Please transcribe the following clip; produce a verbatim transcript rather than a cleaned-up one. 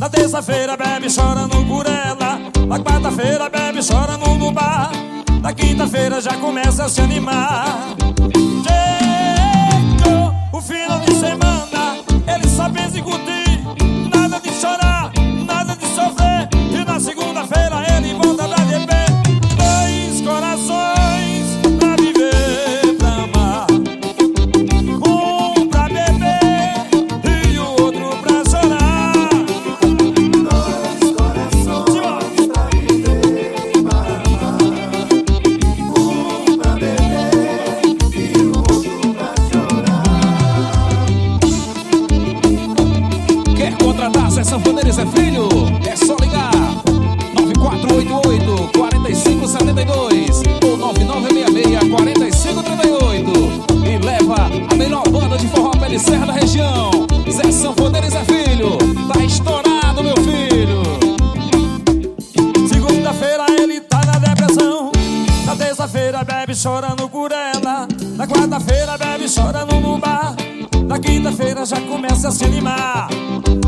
Na terça-feira bebe chorando por ela. Na quarta-feira bebe chorando no bar. Na quinta-feira já começa a se animar. Chegou o final de semana, ele só pensa em curtir. Nada de chorar, nada de sofrer. E na segunda-feira ele volta pra beber. Dois corações pra viver, pra amar. Um pra beber e o outro pra chorar. Dois corações pra viver, pra amar. Um pra beber e o outro pra chorar. Quer contratar Zé Sanfoneiros é Filho? É só ligar nove quatro oito oito, quatro cinco sete dois ou nove nove seis seis, quatro cinco três oito e leva a melhor banda de forró pé de serra da região. Zé Sanfoneiros é Filho, tá estourado, meu filho. Segunda-feira ele tá na depressão. Na terça-feira bebe chorando por ela. Na quarta-feira bebe chorando no bar. Na quinta-feira já começa a se animar.